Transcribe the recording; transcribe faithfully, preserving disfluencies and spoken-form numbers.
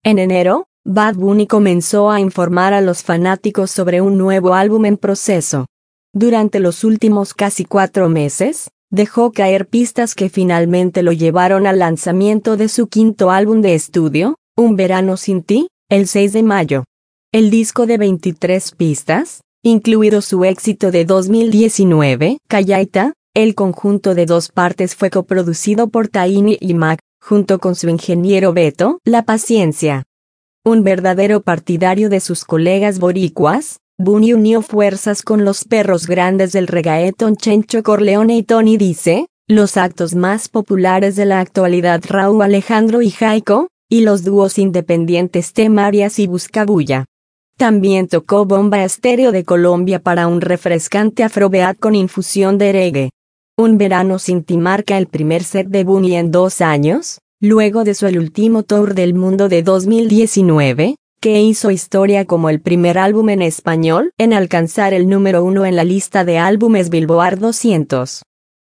En enero, Bad Bunny comenzó a informar a los fanáticos sobre un nuevo álbum en proceso. Durante los últimos casi cuatro meses, dejó caer pistas que finalmente lo llevaron al lanzamiento de su quinto álbum de estudio, Un Verano Sin Ti, el seis de mayo. El disco de veintitrés pistas, incluido su éxito de dos mil diecinueve, Callaita, el conjunto de dos partes fue coproducido por Tiny y Mac, junto con su ingeniero Beto La Paciencia. Un verdadero partidario de sus colegas boricuas, Bunny unió fuerzas con los perros grandes del reggaetón Chencho Corleone y Tony Dice, los actos más populares de la actualidad Rauw Alejandro y Jaico, y los dúos independientes T Marias y Buscabulla. También tocó Bomba Estéreo de Colombia para un refrescante afrobeat con infusión de reggae. Un Verano Sin Ti marca el primer set de Bunny en dos años, luego de su el último tour del mundo de dos mil diecinueve, que hizo historia como el primer álbum en español en alcanzar el número uno en la lista de álbumes Billboard doscientos.